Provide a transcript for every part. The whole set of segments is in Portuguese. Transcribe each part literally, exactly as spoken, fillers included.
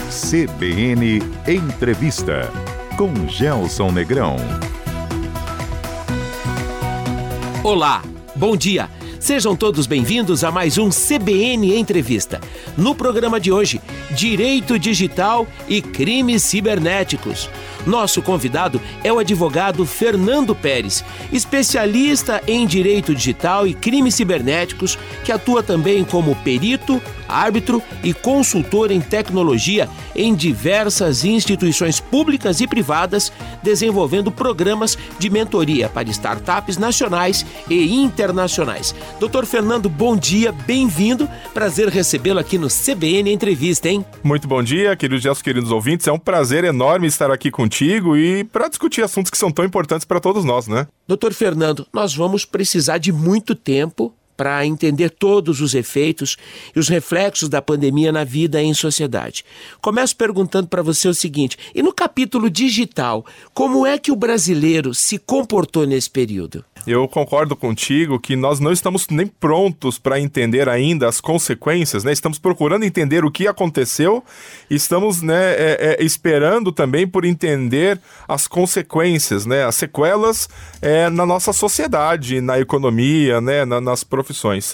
C B N Entrevista, com Gelson Negrão. Olá, bom dia. Sejam todos bem-vindos a mais um C B N Entrevista. No programa de hoje, Direito Digital e Crimes Cibernéticos. Nosso convidado é o advogado Fernando Pérez, especialista em Direito Digital e Crimes Cibernéticos, que atua também como perito, árbitro e consultor em tecnologia em diversas instituições públicas e privadas, desenvolvendo programas de mentoria para startups nacionais e internacionais. doutor Fernando, bom dia, bem-vindo. Prazer recebê-lo aqui no C B N Entrevista, hein? Muito bom dia, queridos nossos queridos ouvintes. É um prazer enorme estar aqui contigo e para discutir assuntos que são tão importantes para todos nós, né? doutor Fernando, nós vamos precisar de muito tempo para entender todos os efeitos e os reflexos da pandemia na vida e em sociedade. Começo perguntando para você o seguinte: e no capítulo digital, como é que o brasileiro se comportou nesse período? Eu concordo contigo que nós não estamos nem prontos para entender ainda as consequências, né? Estamos procurando entender o que aconteceu e estamos, né, é, é, esperando também por entender as consequências, né, as sequelas é, na nossa sociedade, na economia, né, na, nas profissões.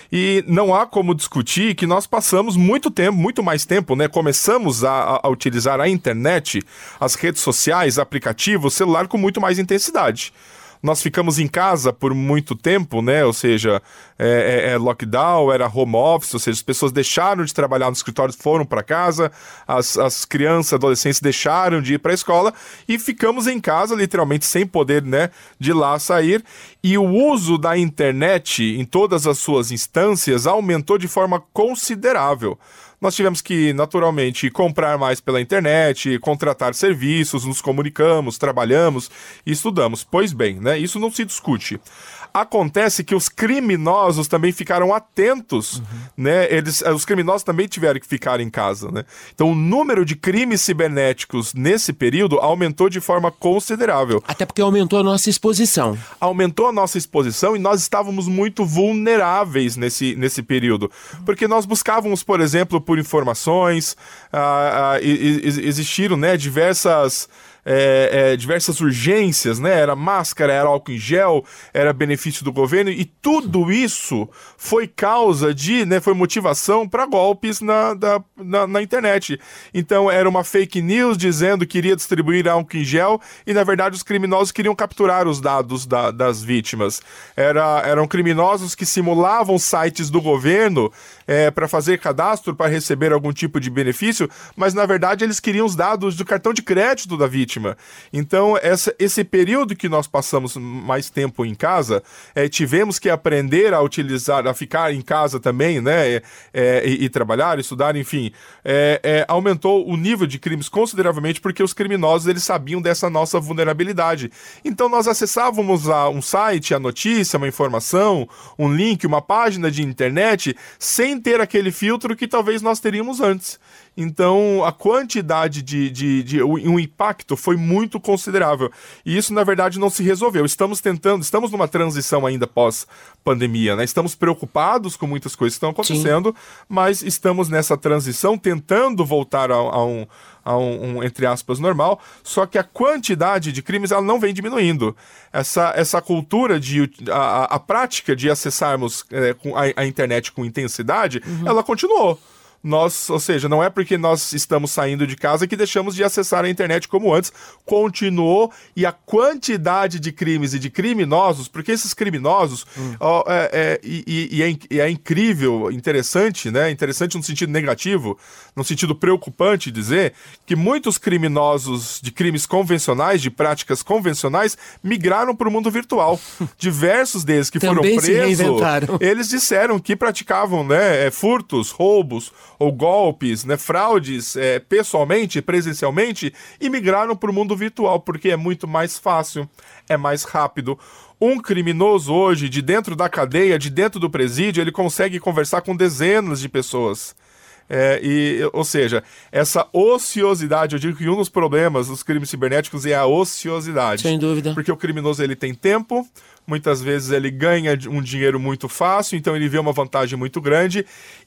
E não há como discutir que nós passamos muito tempo, muito mais tempo, né? Começamos a, a utilizar a internet, as redes sociais, aplicativos, celular com muito mais intensidade. Nós ficamos em casa por muito tempo, né? Ou seja, é, é, é lockdown, era home office, ou seja, as pessoas deixaram de trabalhar no escritório, foram para casa, as, as crianças, adolescentes deixaram de ir para a escola e ficamos em casa, literalmente, sem poder, né, de lá sair. E o uso da internet em todas as suas instâncias aumentou de forma considerável. Nós tivemos que, naturalmente, comprar mais pela internet, contratar serviços, nos comunicamos, trabalhamos e estudamos. Pois bem, né? Isso não se discute. Acontece que os criminosos também ficaram atentos, uhum. né? Eles, os criminosos também tiveram que ficar em casa, né? Então, o número de crimes cibernéticos nesse período aumentou de forma considerável. Até porque aumentou a nossa exposição. Aumentou a nossa exposição e nós estávamos muito vulneráveis nesse, nesse período. Porque nós buscávamos, por exemplo, por informações, ah, ah, existiram, né, diversas... É, é, diversas urgências, né? Era máscara, era álcool em gel, era benefício do governo e tudo isso foi causa de, né, foi motivação para golpes na, da, na, na internet. Então era uma fake news dizendo que iria distribuir álcool em gel e na verdade os criminosos queriam capturar os dados da, das vítimas. Era, eram criminosos que simulavam sites do governo é, para fazer cadastro, para receber algum tipo de benefício, mas na verdade eles queriam os dados do cartão de crédito da vítima. Então, essa, esse período que nós passamos mais tempo em casa, é, tivemos que aprender a utilizar, a ficar em casa também, né, é, é, e, e trabalhar, estudar, enfim, é, é, aumentou o nível de crimes consideravelmente porque os criminosos, eles sabiam dessa nossa vulnerabilidade. Então, nós acessávamos a, um site, a notícia, uma informação, um link, uma página de internet, sem ter aquele filtro que talvez nós teríamos antes. Então, a quantidade de, de, de um impacto foi muito considerável. E isso, na verdade, não se resolveu. Estamos tentando, estamos numa transição ainda pós-pandemia, né? Estamos preocupados com muitas coisas que estão acontecendo, Sim. mas estamos nessa transição tentando voltar a, a, um, a um, um, entre aspas, normal, só que a quantidade de crimes, ela não vem diminuindo. Essa, essa cultura de... A, a prática de acessarmos é, com a, a internet com intensidade, uhum. ela continuou. Nós, ou seja, não é porque nós estamos saindo de casa que deixamos de acessar a internet como antes, continuou, e a quantidade de crimes e de criminosos, porque esses criminosos, hum. ó, é, é, e, e, é, e é incrível, interessante, né? Interessante no sentido negativo, no sentido preocupante dizer que muitos criminosos de crimes convencionais, de práticas convencionais, migraram para o mundo virtual. Diversos deles que Também foram presos, eles disseram que praticavam, né, furtos, roubos, ou golpes, né, fraudes é, pessoalmente, presencialmente, e migraram para o mundo virtual, porque é muito mais fácil, é mais rápido. Um criminoso hoje, de dentro da cadeia, de dentro do presídio, ele consegue conversar com dezenas de pessoas. É, e, ou seja, essa ociosidade, eu digo que um dos problemas dos crimes cibernéticos é a ociosidade. Sem dúvida. Porque o criminoso, ele tem tempo, muitas vezes ele ganha um dinheiro muito fácil, então ele vê uma vantagem muito grande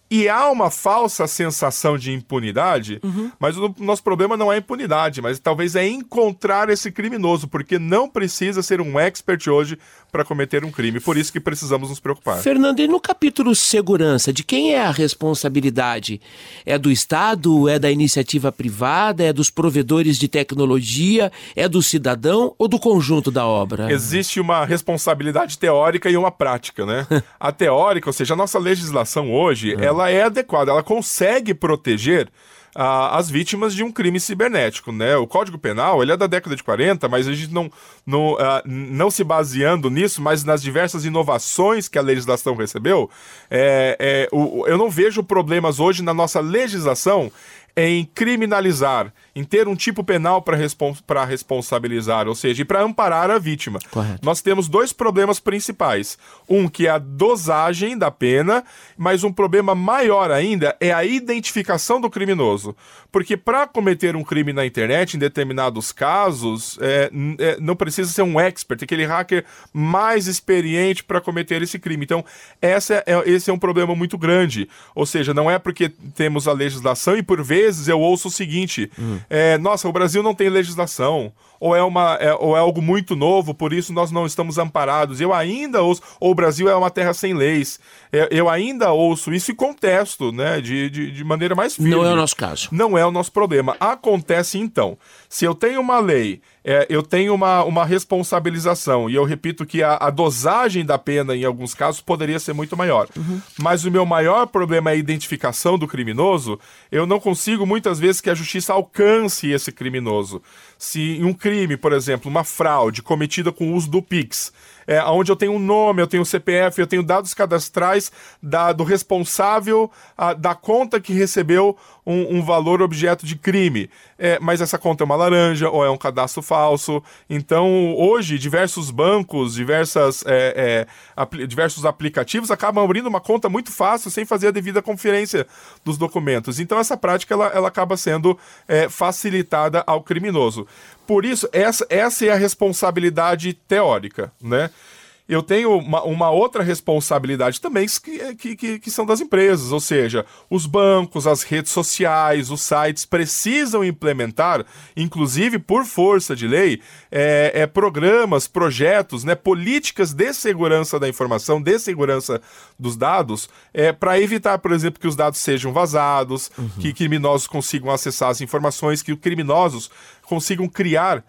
E há uma falsa sensação de impunidade, uhum. mas o nosso problema não é a impunidade, mas talvez é encontrar esse criminoso, porque não precisa ser um expert hoje para cometer um crime. Por isso que precisamos nos preocupar. Fernando, e no capítulo segurança, de quem é a responsabilidade? É do Estado? É da iniciativa privada? É dos provedores de tecnologia? É do cidadão ou do conjunto da obra? Existe uma responsabilidade teórica e uma prática, né? A teórica, ou seja, a nossa legislação hoje, é. ela é adequada, ela consegue proteger Uh, as vítimas de um crime cibernético, né? O Código Penal, ele é da década de quarenta, mas a gente não, não, uh, não se baseando nisso, mas nas diversas inovações que a legislação recebeu, é, é, o, eu não vejo problemas hoje na nossa legislação em criminalizar, em ter um tipo penal para respons- para responsabilizar, ou seja, e para amparar a vítima. Correto. Nós temos dois problemas principais. Um, que é a dosagem da pena, mas um problema maior ainda é a identificação do criminoso. Porque para cometer um crime na internet, em determinados casos, é, é, não precisa ser um expert, aquele hacker mais experiente para cometer esse crime. Então, essa é, esse é um problema muito grande. Ou seja, não é porque temos a legislação e, por vezes, eu ouço o seguinte... Hum. É, nossa, o Brasil não tem legislação, ou é, uma, é, ou é algo muito novo, por isso nós não estamos amparados. Eu ainda ouço, ou o Brasil é uma terra sem leis. É, eu ainda ouço isso e contesto, né, de, de, de maneira mais firme. Não é o nosso caso. Não é o nosso problema. Acontece então, se eu tenho uma lei, é, eu tenho uma, uma responsabilização, e eu repito que a, a dosagem da pena, em alguns casos, poderia ser muito maior. Uhum. Mas o meu maior problema é a identificação do criminoso. Eu não consigo, muitas vezes, que a justiça alcance esse criminoso. Se em um crime, por exemplo, uma fraude cometida com o uso do Pix, é, onde eu tenho um nome, eu tenho um C P F, eu tenho dados cadastrais da, do responsável a, da conta que recebeu um, um valor objeto de crime. É, mas essa conta é uma laranja ou é um cadastro falso. Então, hoje, diversos bancos, diversas, é, é, apl- diversos aplicativos acabam abrindo uma conta muito fácil sem fazer a devida conferência dos documentos. Então, essa prática ela, ela acaba sendo é, facilitada ao criminoso. Por isso, essa, essa é a responsabilidade teórica, né? Eu tenho uma, uma outra responsabilidade também que, que, que são das empresas, ou seja, os bancos, as redes sociais, os sites precisam implementar, inclusive por força de lei, é, é, programas, projetos, né, políticas de segurança da informação, de segurança dos dados, é, para evitar, por exemplo, que os dados sejam vazados, uhum. que criminosos consigam acessar as informações, que os criminosos consigam criar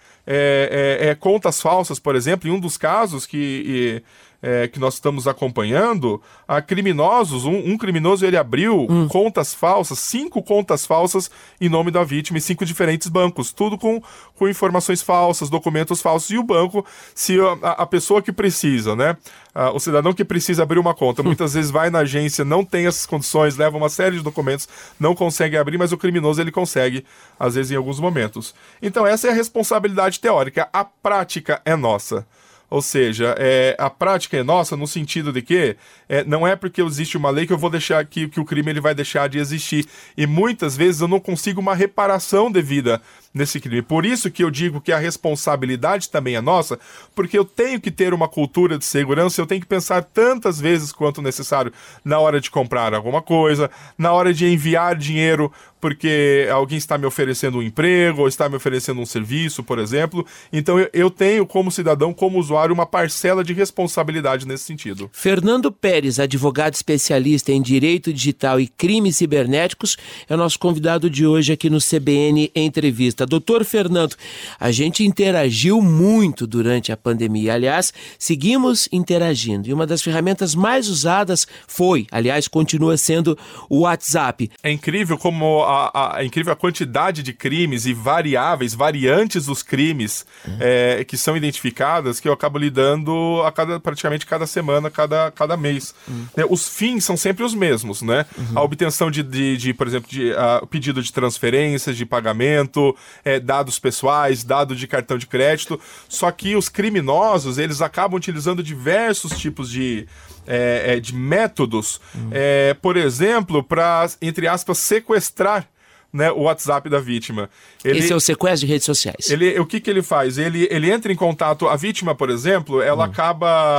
é, é, é, contas falsas, por exemplo. Em um dos casos que, é, que nós estamos acompanhando, a criminosos, um, um criminoso ele abriu hum. contas falsas, cinco contas falsas em nome da vítima, em cinco diferentes bancos, tudo com, com informações falsas, documentos falsos, e o banco, se a, a pessoa que precisa, né, a, o cidadão que precisa abrir uma conta, muitas vezes vai na agência, não tem essas condições, leva uma série de documentos, não consegue abrir, mas o criminoso ele consegue, às vezes em alguns momentos. Então essa é a responsabilidade teórica, a prática é nossa. Ou seja, é, a prática é nossa no sentido de que é, não é porque existe uma lei que eu vou deixar que, que o crime ele vai deixar de existir. E muitas vezes eu não consigo uma reparação devida nesse crime. Por isso que eu digo que a responsabilidade também é nossa, porque eu tenho que ter uma cultura de segurança, eu tenho que pensar tantas vezes quanto necessário na hora de comprar alguma coisa, na hora de enviar dinheiro porque alguém está me oferecendo um emprego ou está me oferecendo um serviço, por exemplo. Então eu, eu tenho como cidadão, como usuário, uma parcela de responsabilidade nesse sentido. Fernando Pérez, advogado especialista em direito digital e crimes cibernéticos, é o nosso convidado de hoje aqui no C B N Entrevista. Doutor Fernando, a gente interagiu muito durante a pandemia. Aliás, seguimos interagindo. E uma das ferramentas mais usadas foi, aliás, continua sendo o WhatsApp. É incrível como a, a, é incrível a quantidade de crimes e variáveis, variantes dos crimes uhum. é, que são identificadas, que eu acabo lidando a cada, praticamente cada semana, cada, cada mês. Uhum. É, os fins são sempre os mesmos, né? Uhum. A obtenção de, de, de por exemplo, de, a, o pedido de transferências, de pagamento, é, dados pessoais, dado de cartão de crédito. Só que os criminosos, eles acabam utilizando diversos tipos de... É, é, de métodos, uhum. é, por exemplo, para, entre aspas, sequestrar, né, o WhatsApp da vítima. Ele, Esse é o sequestro de redes sociais. Ele, o que, que ele faz? Ele, ele entra em contato, a vítima, por exemplo, ela uhum. acaba...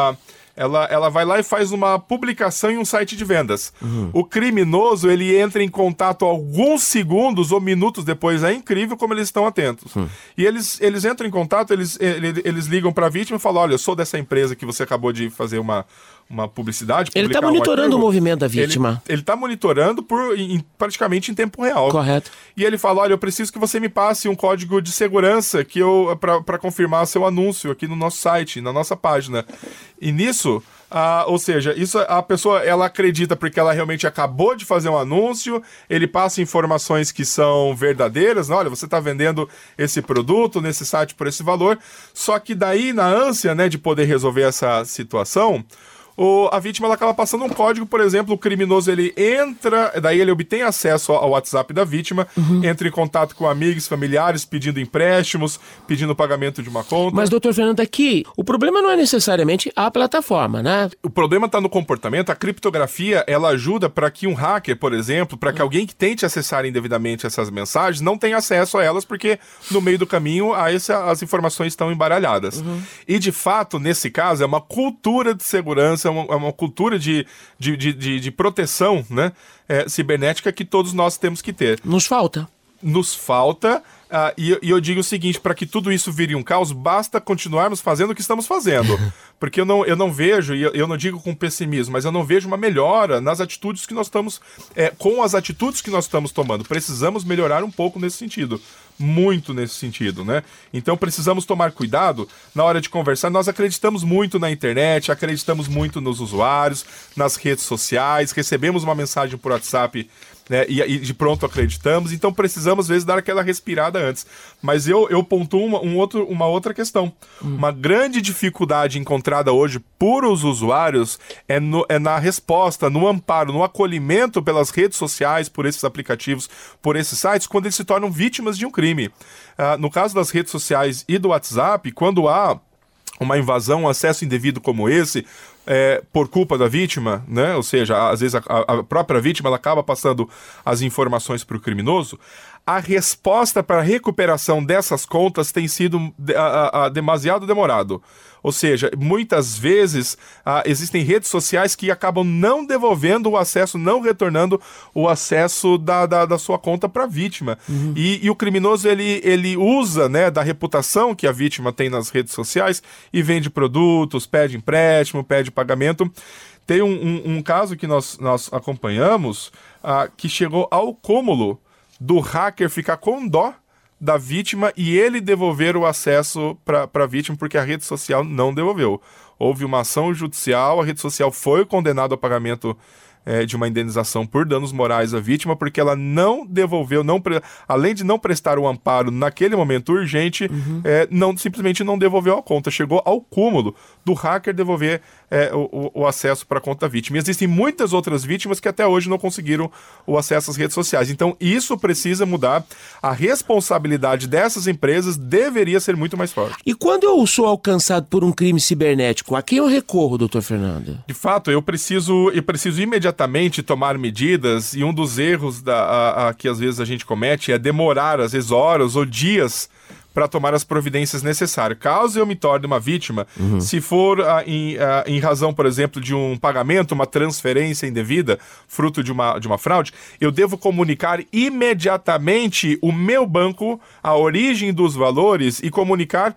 ela, ela vai lá e faz uma publicação em um site de vendas. Uhum. O criminoso, ele entra em contato alguns segundos ou minutos depois. É incrível como eles estão atentos. Uhum. E eles, eles entram em contato, eles, eles, eles ligam para a vítima e falam, olha, eu sou dessa empresa que você acabou de fazer uma... uma publicidade. Ele está monitorando um o movimento da vítima. Ele está monitorando por, em, praticamente em tempo real. Correto. E ele fala, olha, eu preciso que você me passe um código de segurança que eu para confirmar seu anúncio aqui no nosso site, na nossa página. E nisso, ah, ou seja, isso a pessoa ela acredita porque ela realmente acabou de fazer um anúncio, ele passa informações que são verdadeiras, né? Olha, você está vendendo esse produto nesse site por esse valor, só que daí na ânsia, né, de poder resolver essa situação, O, a vítima ela acaba passando um código, por exemplo, o criminoso ele entra, daí ele obtém acesso ao WhatsApp da vítima, uhum. entra em contato com amigos, familiares, pedindo empréstimos, pedindo pagamento de uma conta. Mas, doutor Fernando, aqui, o problema não é necessariamente a plataforma, né? O problema está no comportamento. A criptografia, ela ajuda para que um hacker, por exemplo, para que alguém que tente acessar indevidamente essas mensagens não tenha acesso a elas, porque no meio do caminho a essa, as informações estão embaralhadas. Uhum. E, de fato, nesse caso, é uma cultura de segurança, é uma, é uma cultura de, de, de, de, de proteção, né, é, cibernética que todos nós temos que ter. Nos falta. Nos falta, uh, e, e eu digo o seguinte, para que tudo isso vire um caos, basta continuarmos fazendo o que estamos fazendo. Porque eu não, eu não vejo, e eu, eu não digo com pessimismo, mas eu não vejo uma melhora nas atitudes que nós estamos, é, com as atitudes que nós estamos tomando. Precisamos melhorar um pouco nesse sentido. Muito nesse sentido, né? Então precisamos tomar cuidado na hora de conversar. Nós acreditamos muito na internet, acreditamos muito nos usuários, nas redes sociais, recebemos uma mensagem por WhatsApp, né, e, e de pronto acreditamos, então precisamos às vezes dar aquela respirada antes. Mas eu, eu pontuo uma, um outro, uma outra questão. Hum. Uma grande dificuldade encontrada hoje por os usuários é, no, é na resposta, no amparo, no acolhimento pelas redes sociais, por esses aplicativos, por esses sites, quando eles se tornam vítimas de um crime. Uh, no caso das redes sociais e do WhatsApp, quando há uma invasão, um acesso indevido como esse, é, por culpa da vítima, né? Ou seja, às vezes a, a própria vítima ela acaba passando as informações para o criminoso, a resposta para a recuperação dessas contas tem sido a, a, a demasiado demorado. Ou seja, muitas vezes ah, existem redes sociais que acabam não devolvendo o acesso, não retornando o acesso da, da, da sua conta para a vítima. Uhum. E, e o criminoso, ele, ele usa, né, da reputação que a vítima tem nas redes sociais e vende produtos, pede empréstimo, pede pagamento. Tem um, um, um caso que nós, nós acompanhamos ah, que chegou ao cúmulo do hacker ficar com dó da vítima e ele devolver o acesso para a vítima porque a rede social não devolveu. Houve uma ação judicial, a rede social foi condenada ao pagamento é, de uma indenização por danos morais à vítima porque ela não devolveu, não pre... além de não prestar o amparo naquele momento urgente, uhum. é, não, simplesmente não devolveu a conta. Chegou ao cúmulo do hacker devolver é, o, o acesso para a conta da vítima. E existem muitas outras vítimas que até hoje não conseguiram o acesso às redes sociais. Então isso precisa mudar. A responsabilidade dessas empresas deveria ser muito mais forte. E quando eu sou alcançado por um crime cibernético, a quem eu recorro, doutor Fernando? De fato, eu preciso, eu preciso imediatamente tomar medidas, e um dos erros da, a, a, que às vezes a gente comete é demorar, às vezes horas ou dias, para tomar as providências necessárias. Caso eu me torne uma vítima, uhum. se for ah, em, ah, em razão, por exemplo, de um pagamento, uma transferência indevida, fruto de uma, de uma fraude, eu devo comunicar imediatamente o meu banco, a origem dos valores, e comunicar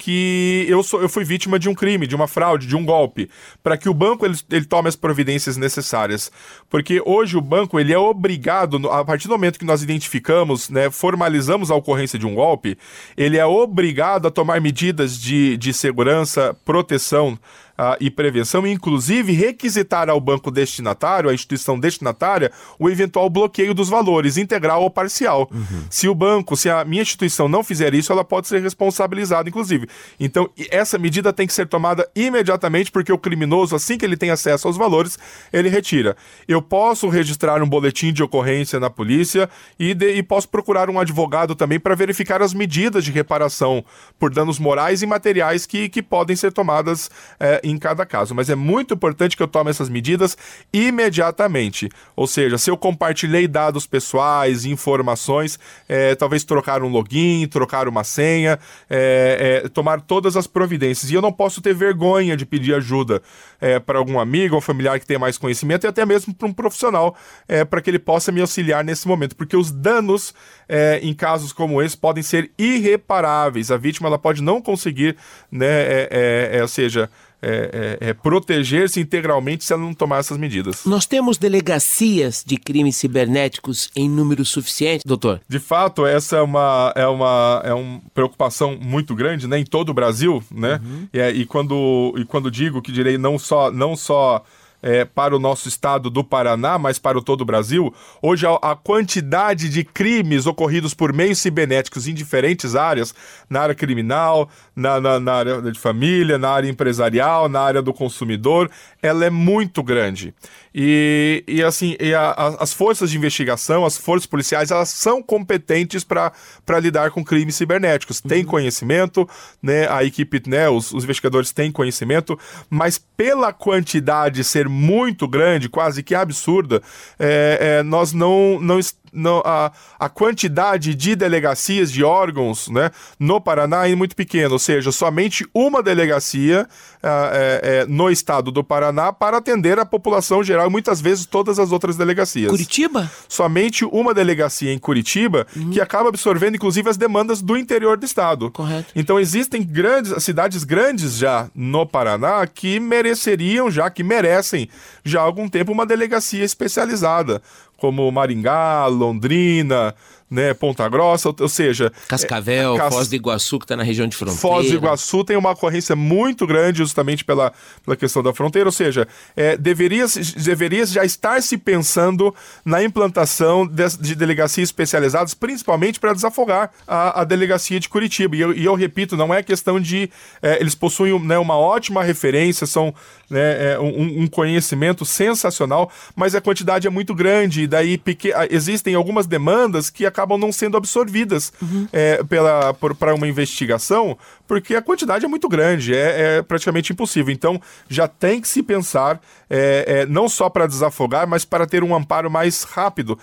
que eu, sou, eu fui vítima de um crime, de uma fraude, de um golpe, para que o banco ele, ele tome as providências necessárias. Porque hoje o banco ele é obrigado, a partir do momento que nós identificamos, né, formalizamos a ocorrência de um golpe, ele é obrigado a tomar medidas de, de segurança, proteção Uh, e prevenção, inclusive requisitar ao banco destinatário, à instituição destinatária, o eventual bloqueio dos valores, integral ou parcial. Uhum. Se o banco, se a minha instituição não fizer isso, ela pode ser responsabilizada, inclusive. Então, essa medida tem que ser tomada imediatamente, porque o criminoso, assim que ele tem acesso aos valores, ele retira. Eu posso registrar um boletim de ocorrência na polícia e, de, e posso procurar um advogado também para verificar as medidas de reparação por danos morais e materiais que, que podem ser tomadas é, em cada caso. Mas é muito importante que eu tome essas medidas imediatamente. Ou seja, se eu compartilhei dados pessoais, informações, é, talvez trocar um login, trocar uma senha, é, é, tomar todas as providências. E eu não posso ter vergonha de pedir ajuda é, para algum amigo ou familiar que tenha mais conhecimento e até mesmo para um profissional, é, para que ele possa me auxiliar nesse momento. Porque os danos é, em casos como esse podem ser irreparáveis. A vítima ela pode não conseguir, né, é, é, é, ou seja, é, é, é, proteger-se integralmente se ela não tomar essas medidas. Nós temos delegacias de crimes cibernéticos em número suficiente, doutor? De fato, essa é uma, é uma, é uma preocupação muito grande, né, em todo o Brasil, né? Uhum. E, e, quando, e quando digo que direi não só... Não só É, para o nosso estado do Paraná, mas para o todo o Brasil, hoje a, a quantidade de crimes ocorridos por meios cibernéticos em diferentes áreas, na área criminal, na, na, na área de família, na área empresarial, na área do consumidor, ela é muito grande. E, e assim, e a, a, as forças de investigação, as forças policiais, elas são competentes para lidar com crimes cibernéticos. Tem uhum. conhecimento, né, a equipe, né, os, os investigadores têm conhecimento, mas pela quantidade ser muito grande, quase que absurda, é, é, nós não, não, não a, a quantidade de delegacias, de órgãos, né, no Paraná é muito pequena, ou seja, somente uma delegacia é, é, no estado do Paraná para atender a população geral e muitas vezes todas as outras delegacias. Curitiba? Somente uma delegacia em Curitiba, uhum. que acaba absorvendo inclusive as demandas do interior do estado. Correto. Então existem grandes, cidades grandes já no Paraná que mereceriam já, que merecem já há algum tempo uma delegacia especializada, como Maringá, Londrina, né, Ponta Grossa, ou, ou seja... Cascavel, é, Cas... Foz do Iguaçu, que está na região de fronteira. Foz do Iguaçu tem uma ocorrência muito grande justamente pela, pela questão da fronteira, ou seja, é, deveria, deveria já estar se pensando na implantação de, de delegacias especializadas, principalmente para desafogar a, a delegacia de Curitiba. E eu, e eu repito, não é questão de... É, eles possuem, né, uma ótima referência, são, né, é, um, um conhecimento sensacional, mas a quantidade é muito grande, e daí pequ... existem algumas demandas que acabam acabam não sendo absorvidas uhum. é, pela, para uma investigação, porque a quantidade é muito grande, é, é praticamente impossível. Então, já tem que se pensar, é, é, não só para desafogar, mas para ter um amparo mais rápido,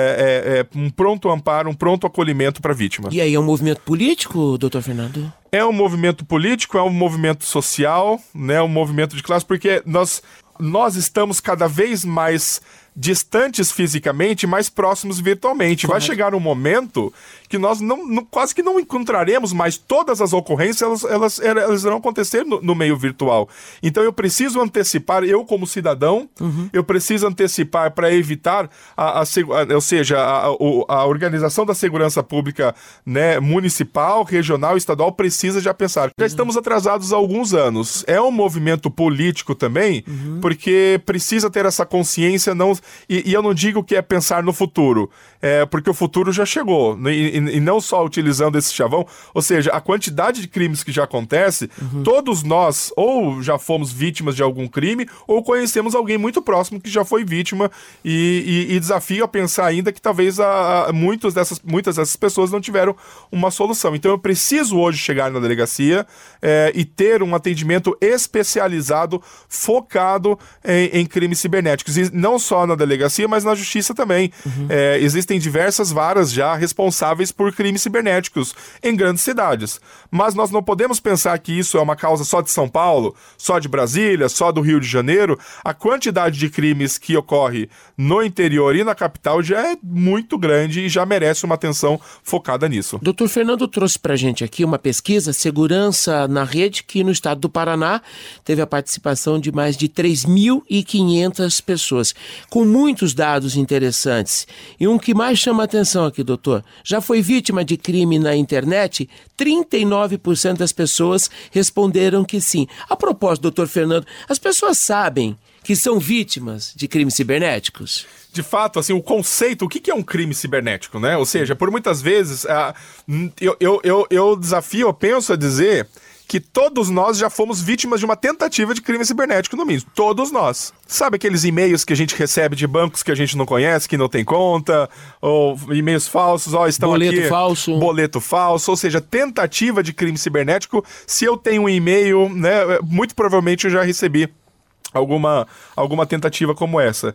é, é, é, um pronto amparo, um pronto acolhimento para a vítima. E aí, é um movimento político, doutor Fernando? É um movimento político, é um movimento social, né, um movimento de classe, porque nós, nós estamos cada vez mais distantes fisicamente, mais próximos virtualmente. Correto. Vai chegar um momento que nós não, não, quase que não encontraremos mais todas as ocorrências, elas, elas, elas irão acontecer no, no meio virtual. Então eu preciso antecipar, eu como cidadão, uhum. eu preciso antecipar para evitar, a, a, a, ou seja, a, a, a organização da segurança pública, né, municipal, regional, estadual, precisa já pensar. Já estamos atrasados há alguns anos. É um movimento político também, uhum. porque precisa ter essa consciência, não... E, e eu não digo que é pensar no futuro, é, porque o futuro já chegou, e, e, e não só utilizando esse chavão, ou seja, a quantidade de crimes que já acontece, uhum. todos nós ou já fomos vítimas de algum crime, ou conhecemos alguém muito próximo que já foi vítima, e, e, e desafio a pensar ainda que talvez a, a, muitos dessas, muitas dessas pessoas não tiveram uma solução. Então eu preciso hoje chegar na delegacia é, e ter um atendimento especializado, focado em, em crimes cibernéticos, e não só na delegacia, mas na justiça também. Uhum. É, existem diversas varas já responsáveis por crimes cibernéticos em grandes cidades. Mas nós não podemos pensar que isso é uma causa só de São Paulo, só de Brasília, só do Rio de Janeiro. A quantidade de crimes que ocorre no interior e na capital já é muito grande e já merece uma atenção focada nisso. doutor Fernando trouxe pra gente aqui uma pesquisa, Segurança na Rede, que no estado do Paraná teve a participação de mais de três mil e quinhentas pessoas, com muitos dados interessantes. E um que mais chama a atenção aqui, doutor, já foi vítima de crime na internet? trinta e nove por cento das pessoas responderam que sim. A propósito, doutor Fernando, as pessoas sabem que são vítimas de crimes cibernéticos? De fato, assim, o conceito, o que é um crime cibernético, né? Ou seja, por muitas vezes, uh, eu, eu, eu, eu desafio, eu penso a dizer que todos nós já fomos vítimas de uma tentativa de crime cibernético no mínimo. Todos nós. Sabe aqueles e-mails que a gente recebe de bancos que a gente não conhece, que não tem conta, ou e-mails falsos, ó, estão boleto aqui... falso. Boleto falso, ou seja, tentativa de crime cibernético. Se eu tenho um e-mail, né, muito provavelmente eu já recebi alguma, alguma tentativa como essa.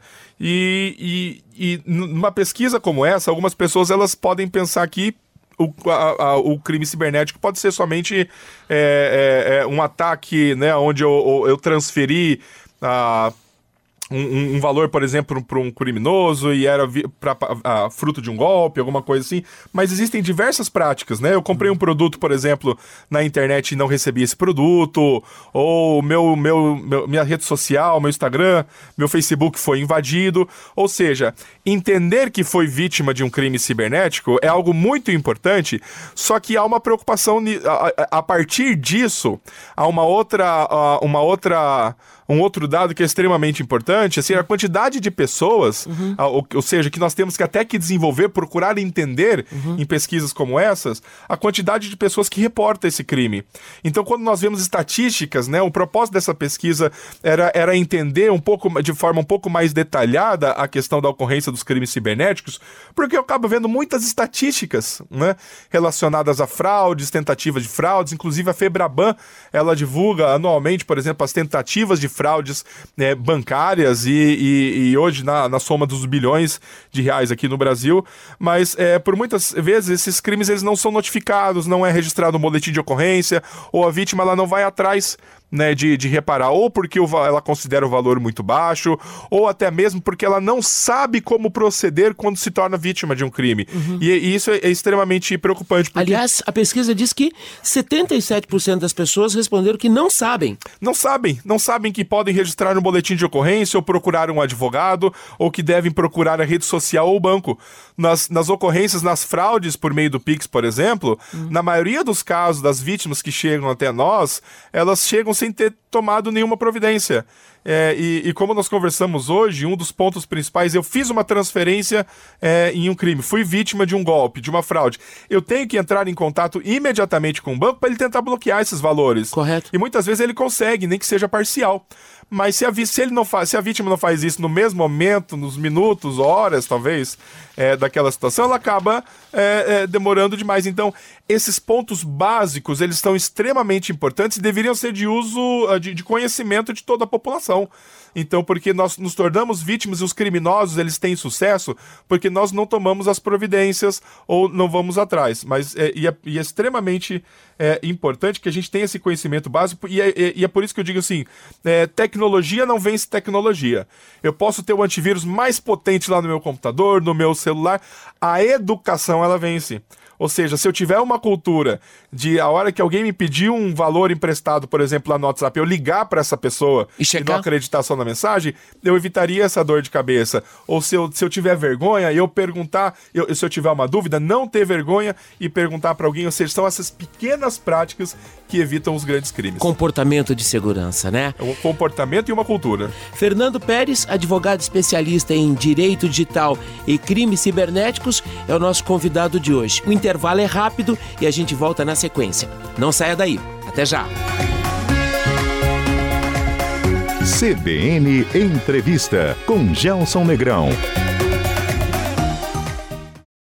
E, e, e numa pesquisa como essa, algumas pessoas elas podem pensar que O, a, a, o crime cibernético pode ser somente é, é, é, um ataque, né, onde eu, eu transferi a, um, um valor, por exemplo, para um criminoso e era vi, pra, a, fruto de um golpe, alguma coisa assim. Mas existem diversas práticas, né? Eu comprei um produto, por exemplo, na internet e não recebi esse produto, ou meu, meu, meu, minha rede social, meu Instagram, meu Facebook foi invadido. Ou seja, entender que foi vítima de um crime cibernético é algo muito importante, só que há uma preocupação a, a partir disso, há uma outra, uma outra, um outro dado que é extremamente importante, assim, a quantidade de pessoas, uhum. a, ou, ou seja, que nós temos que até que desenvolver, procurar entender uhum. em pesquisas como essas, a quantidade de pessoas que reportam esse crime. Então, quando nós vemos estatísticas, né, o propósito dessa pesquisa era, era entender um pouco, de forma um pouco mais detalhada a questão da ocorrência dos crimes cibernéticos, porque eu acabo vendo muitas estatísticas, né, relacionadas a fraudes, tentativas de fraudes, inclusive a FEBRABAN, ela divulga anualmente, por exemplo, as tentativas de fraudes né, bancárias e, e, e hoje na, na soma dos bilhões de reais aqui no Brasil, mas é, por muitas vezes esses crimes eles não são notificados, não é registrado um boletim de ocorrência, ou a vítima ela não vai atrás né, de, de reparar, ou porque o, ela considera o valor muito baixo, ou até mesmo porque ela não sabe como proceder quando se torna vítima de um crime. Uhum. E, e isso é, é extremamente preocupante. Porque... Aliás, a pesquisa diz que setenta e sete por cento das pessoas responderam que não sabem. Não sabem. Não sabem que podem registrar um boletim de ocorrência ou procurar um advogado, ou que devem procurar a rede social ou o banco. Nas, nas ocorrências, nas fraudes por meio do Pix, por exemplo, uhum. na maioria dos casos das vítimas que chegam até nós, elas chegam sem ter tomado nenhuma providência. É, e, e como nós conversamos hoje, um dos pontos principais, eu fiz uma transferência é, em um crime, fui vítima de um golpe, de uma fraude. Eu tenho que entrar em contato imediatamente com o banco para ele tentar bloquear esses valores. Correto. E muitas vezes ele consegue, nem que seja parcial. Mas se a, se ele não faz, se a vítima não faz isso no mesmo momento, nos minutos, horas, talvez, é, daquela situação, ela acaba é, é, demorando demais. Então, esses pontos básicos, eles estão extremamente importantes e deveriam ser de uso, de, de conhecimento de toda a população. Então, porque nós nos tornamos vítimas e os criminosos, eles têm sucesso porque nós não tomamos as providências ou não vamos atrás. Mas é, e é, e é extremamente é, importante que a gente tenha esse conhecimento básico e é, e é por isso que eu digo assim, é, tecnologia não vence tecnologia. Eu posso ter o antivírus mais potente lá no meu computador, no meu celular, a educação ela vence. Ou seja, se eu tiver uma cultura de a hora que alguém me pedir um valor emprestado, por exemplo, lá no WhatsApp, eu ligar para essa pessoa e, e não acreditar só na mensagem, eu evitaria essa dor de cabeça. Ou se eu, se eu tiver vergonha, eu perguntar, eu, se eu tiver uma dúvida, não ter vergonha e perguntar para alguém. Ou seja, são essas pequenas práticas que evitam os grandes crimes. Comportamento de segurança, né? Um comportamento e uma cultura. Fernando Pérez, advogado especialista em direito digital e crimes cibernéticos, é o nosso convidado de hoje. O intervalo é rápido e a gente volta na sequência. Não saia daí. Até já. C B N Entrevista com Gelson Negrão.